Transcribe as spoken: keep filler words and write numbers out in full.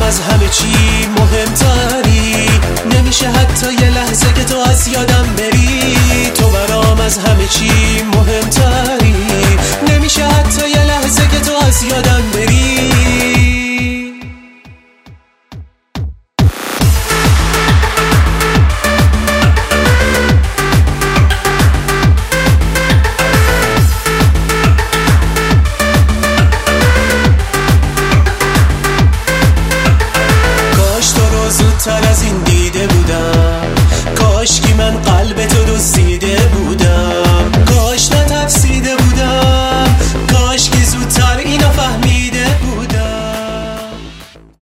از همه چی مهمتری. نمیشه حتی یه لحظه که تو از یادم بری. تو برام از همه چی مهمتری. نمیشه